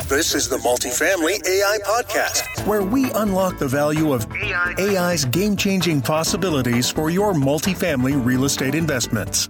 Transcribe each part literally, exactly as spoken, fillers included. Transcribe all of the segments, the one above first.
This is the Multifamily A I Podcast, where we unlock the value of A I's game-changing possibilities for your multifamily real estate investments.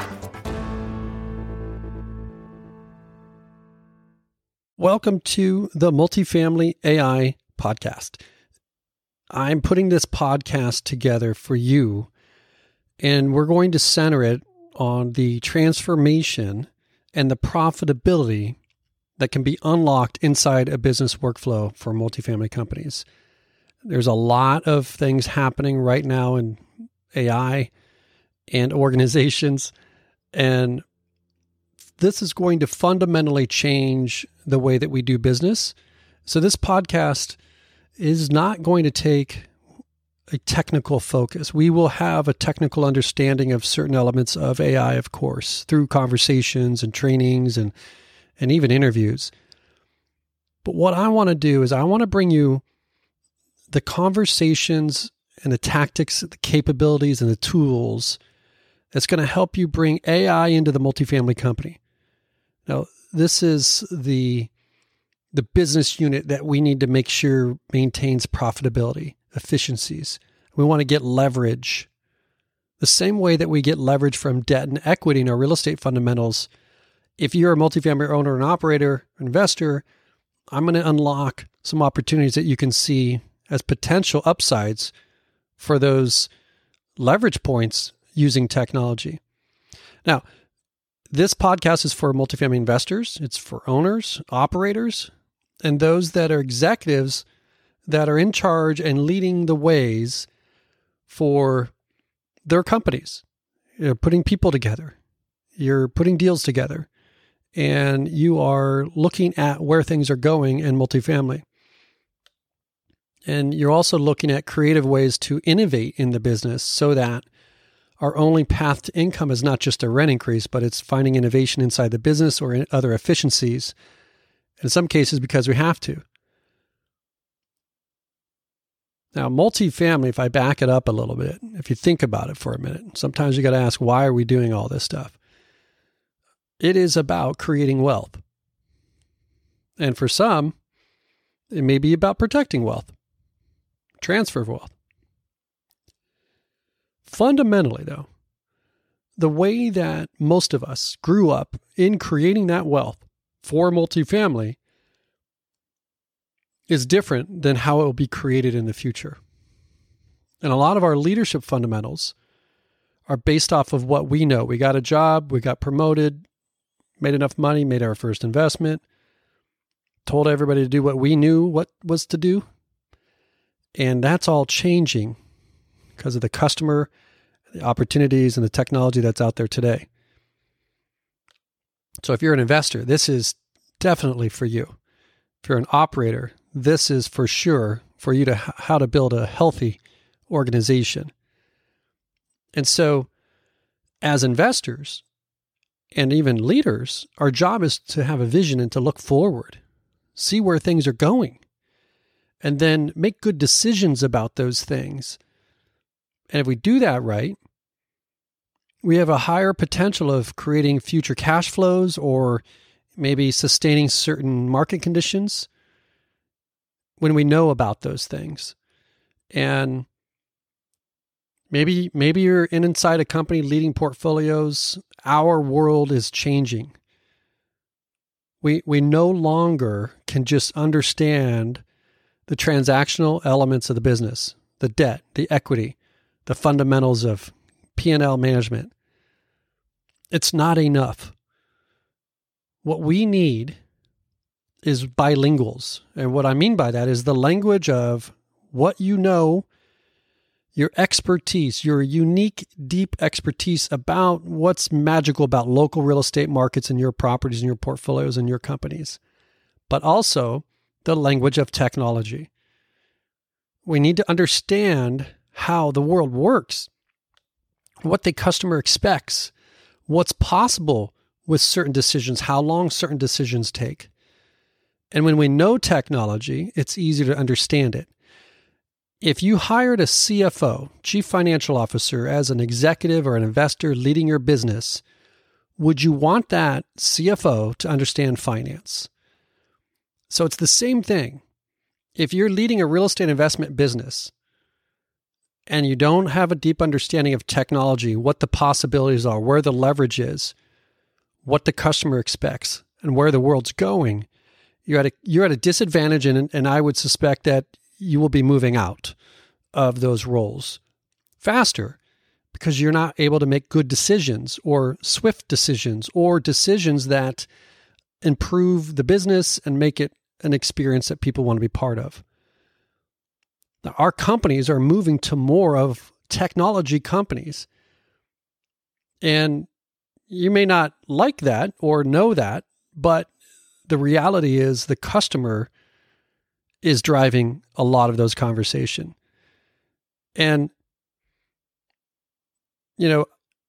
Welcome to the Multifamily A I Podcast. I'm putting this podcast together for you, and we're going to center it on the transformation and the profitability that can be unlocked inside a business workflow for multifamily companies. There's a lot of things happening right now in A I and organizations, and this is going to fundamentally change the way that we do business. So this podcast is not going to take a technical focus. We will have a technical understanding of certain elements of A I, of course, through conversations and trainings and and even interviews. But what I want to do is I want to bring you the conversations and the tactics, the capabilities, and the tools that's going to help you bring A I into the multifamily company. Now, this is the, the business unit that we need to make sure maintains profitability, efficiencies. We want to get leverage. The same way that we get leverage from debt and equity in our real estate fundamentals. If you're a multifamily owner and operator, investor, I'm going to unlock some opportunities that you can see as potential upsides for those leverage points using technology. Now, this podcast is for multifamily investors. It's for owners, operators, and those that are executives that are in charge and leading the ways for their companies. You're putting people together. You're putting deals together. And you are looking at where things are going in multifamily. And you're also looking at creative ways to innovate in the business so that our only path to income is not just a rent increase, but it's finding innovation inside the business or in other efficiencies. In some cases, because we have to. Now, multifamily, if I back it up a little bit, if you think about it for a minute, sometimes you got to ask, why are we doing all this stuff? It is about creating wealth. And for some, it may be about protecting wealth, transfer of wealth. Fundamentally, though, the way that most of us grew up in creating that wealth for multifamily is different than how it will be created in the future. And a lot of our leadership fundamentals are based off of what we know. We got a job, we got promoted, made enough money, made our first investment, told everybody to do what we knew what was to do. And that's all changing because of the customer, the opportunities, and the technology that's out there today. So if you're an investor, this is definitely for you. If you're an operator, this is for sure for you to how to build a healthy organization. And so as investors, and even leaders, our job is to have a vision and to look forward, see where things are going, and then make good decisions about those things. And if we do that right, we have a higher potential of creating future cash flows or maybe sustaining certain market conditions when we know about those things. And Maybe maybe you're in inside a company leading portfolios. Our world is changing. We we no longer can just understand the transactional elements of the business, the debt, the equity, the fundamentals of P and L management. It's not enough. What we need is bilinguals. And what I mean by that is the language of what you know, your expertise, your unique, deep expertise about what's magical about local real estate markets and your properties and your portfolios and your companies, but also the language of technology. We need to understand how the world works, what the customer expects, what's possible with certain decisions, how long certain decisions take. And when we know technology, it's easier to understand it. If you hired a C F O, Chief Financial Officer, as an executive or an investor leading your business, would you want that C F O to understand finance? So it's the same thing. If you're leading a real estate investment business and you don't have a deep understanding of technology, what the possibilities are, where the leverage is, what the customer expects, and where the world's going, you're at a, you're at a disadvantage, and, and I would suspect that you will be moving out of those roles faster because you're not able to make good decisions or swift decisions or decisions that improve the business and make it an experience that people want to be part of. Now, our companies are moving to more of technology companies. And you may not like that or know that, but the reality is the customer is driving a lot of those conversations. And, you know,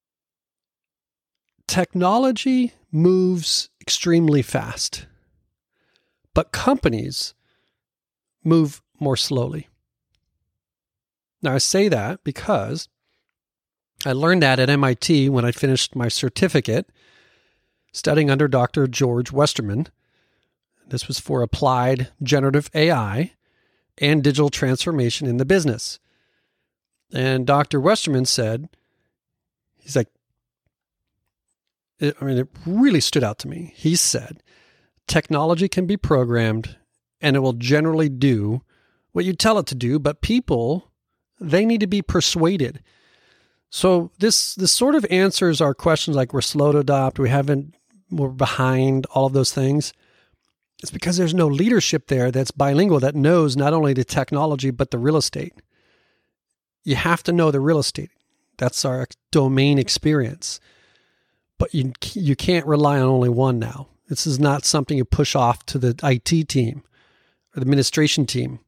technology moves extremely fast, but companies move more slowly. Now, I say that because I learned that at M I T when I finished my certificate studying under Doctor George Westerman. This was for applied generative A I and digital transformation in the business. And Doctor Westerman said, he's like, it, I mean, it really stood out to me. He said, technology can be programmed and it will generally do what you tell it to do, but people, they need to be persuaded. So this this sort of answers our questions like we're slow to adopt, we haven't, we're behind, all of those things. It's because there's no leadership there that's bilingual, that knows not only the technology, but the real estate. You have to know the real estate. That's our domain experience. But you you can't rely on only one now. This is not something you push off to the I T team or the administration team.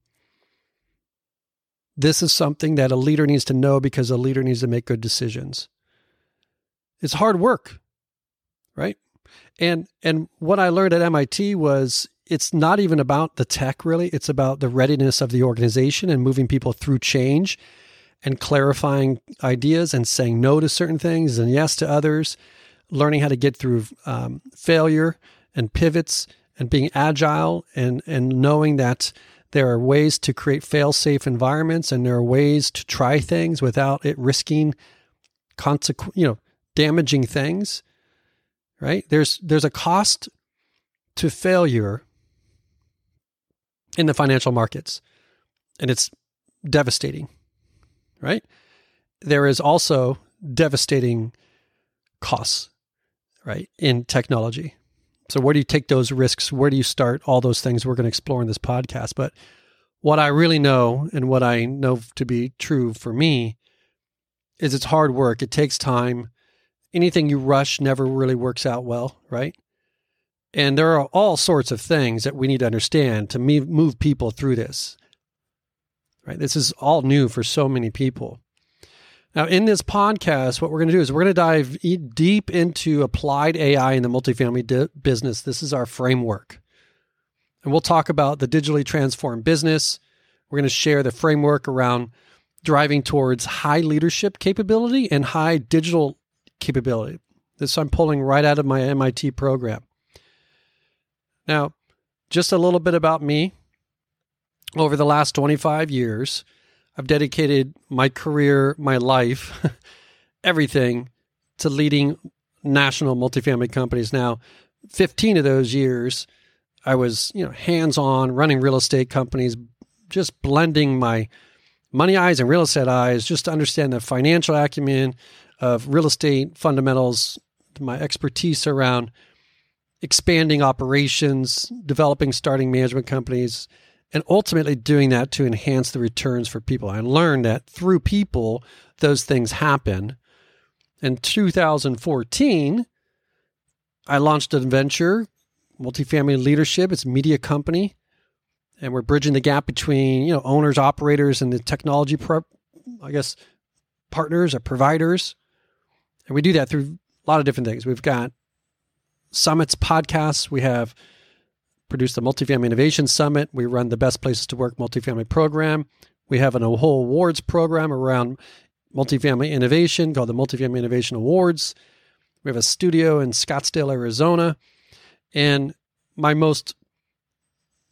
This is something that a leader needs to know because a leader needs to make good decisions. It's hard work, right? And and what I learned at M I T was it's not even about the tech, really. It's about the readiness of the organization and moving people through change and clarifying ideas and saying no to certain things and yes to others, learning how to get through um, failure and pivots and being agile and, and knowing that there are ways to create fail-safe environments and there are ways to try things without it risking consequ- you know, damaging things, right? There's there's a cost to failure in the financial markets, and it's devastating, right? There is also devastating costs, right, in technology. So where do you take those risks? Where do you start? All those things we're going to explore in this podcast. But what I really know and what I know to be true for me is it's hard work. It takes time. Anything you rush never really works out well, right? And there are all sorts of things that we need to understand to move people through this, right? This is all new for so many people. Now, in this podcast, what we're going to do is we're going to dive deep into applied A I in the multifamily di- business. This is our framework. And we'll talk about the digitally transformed business. We're going to share the framework around driving towards high leadership capability and high digital capability. This I'm pulling right out of my M I T program. Now, just a little bit about me. Over the last twenty-five years, I've dedicated my career, my life, everything to leading national multifamily companies. Now, fifteen of those years, I was, you know, hands-on running real estate companies, just blending my money eyes and real estate eyes, just to understand the financial acumen of real estate fundamentals, my expertise around expanding operations, developing, starting management companies, and ultimately doing that to enhance the returns for people. I learned that through people, those things happen. In two thousand fourteen, I launched a venture, Multifamily Leadership. It's a media company. And we're bridging the gap between, you know, owners, operators, and the technology, pro- I guess, partners or providers. And we do that through a lot of different things. We've got summits, podcasts. We have produced the Multifamily Innovation Summit. We run the Best Places to Work multifamily program. We have an, a whole awards program around multifamily innovation called the Multifamily Innovation Awards. We have a studio in Scottsdale, Arizona. And my most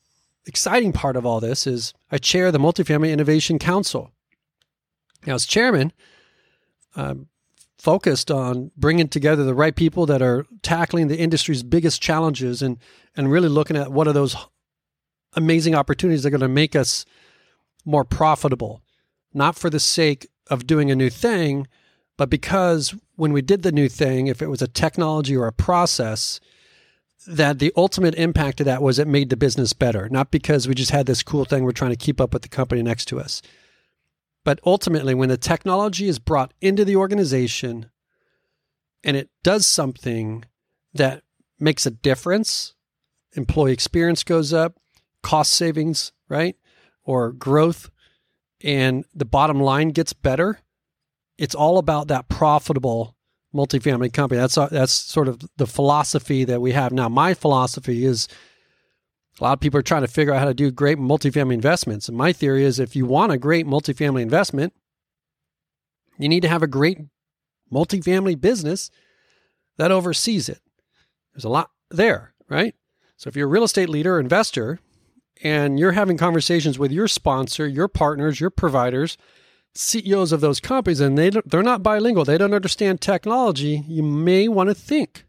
exciting part of all this is I chair the Multifamily Innovation Council. Now, as chairman, I'm focused on bringing together the right people that are tackling the industry's biggest challenges and, and really looking at what are those amazing opportunities that are going to make us more profitable, not for the sake of doing a new thing, but because when we did the new thing, if it was a technology or a process, that the ultimate impact of that was it made the business better, not because we just had this cool thing we're trying to keep up with the company next to us. But ultimately, when the technology is brought into the organization and it does something that makes a difference, employee experience goes up, cost savings, right? Or growth, and the bottom line gets better, it's all about that profitable multifamily company. That's that's sort of the philosophy that we have now. My philosophy is a lot of people are trying to figure out how to do great multifamily investments. And my theory is if you want a great multifamily investment, you need to have a great multifamily business that oversees it. There's a lot there, right? So if you're a real estate leader or investor and you're having conversations with your sponsor, your partners, your providers, C E Os of those companies, and they they're not bilingual, they don't understand technology, you may want to think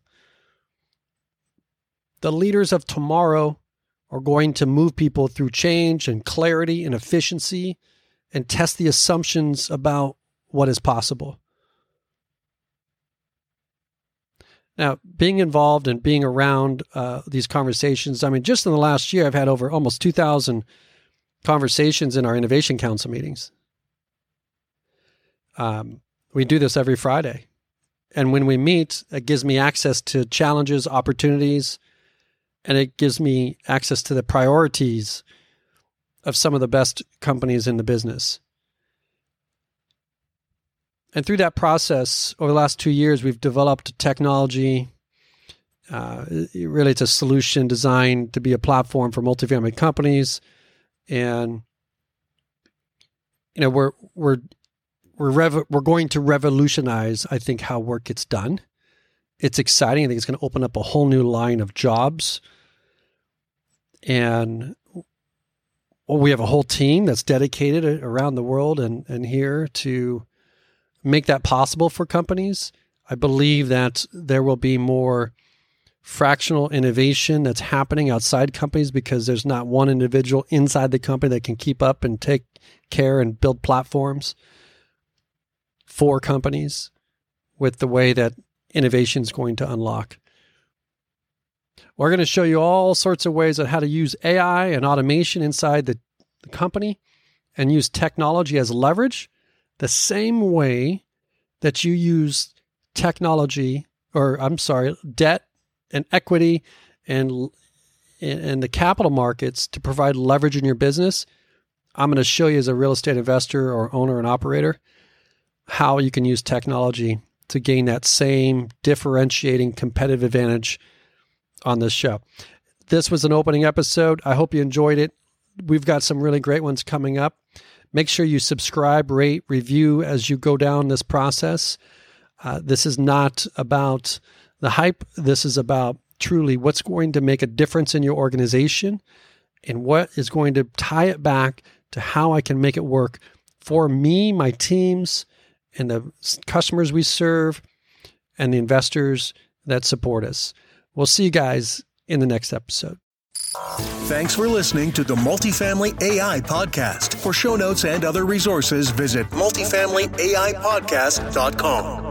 the leaders of tomorrow are going to move people through change and clarity and efficiency and test the assumptions about what is possible. Now, being involved and being around uh, these conversations, I mean, just in the last year, I've had over almost two thousand conversations in our Innovation Council meetings. Um, we do this every Friday. And when we meet, it gives me access to challenges, opportunities, and it gives me access to the priorities of some of the best companies in the business. And through that process, over the last two years, we've developed technology. Uh, really, it's a solution designed to be a platform for multifamily companies. And, you know, we're we're we're rev- we're going to revolutionize, I think, how work gets done. It's exciting. I think it's going to open up a whole new line of jobs. And well, we have a whole team that's dedicated around the world and, and here to make that possible for companies. I believe that there will be more fractional innovation that's happening outside companies because there's not one individual inside the company that can keep up and take care and build platforms for companies with the way that innovation is going to unlock. We're going to show you all sorts of ways on how to use A I and automation inside the, the company and use technology as leverage the same way that you use technology, or I'm sorry, debt and equity and, and the capital markets to provide leverage in your business. I'm going to show you as a real estate investor or owner and operator how you can use technology to gain that same differentiating competitive advantage on this show. This was an opening episode. I hope you enjoyed it. We've got some really great ones coming up. Make sure you subscribe, rate, review as you go down this process. Uh, this is not about the hype. This is about truly what's going to make a difference in your organization and what is going to tie it back to how I can make it work for me, my teams, and the customers we serve, and the investors that support us. We'll see you guys in the next episode. Thanks for listening to the Multifamily A I Podcast. For show notes and other resources, visit multifamily A I podcast dot com.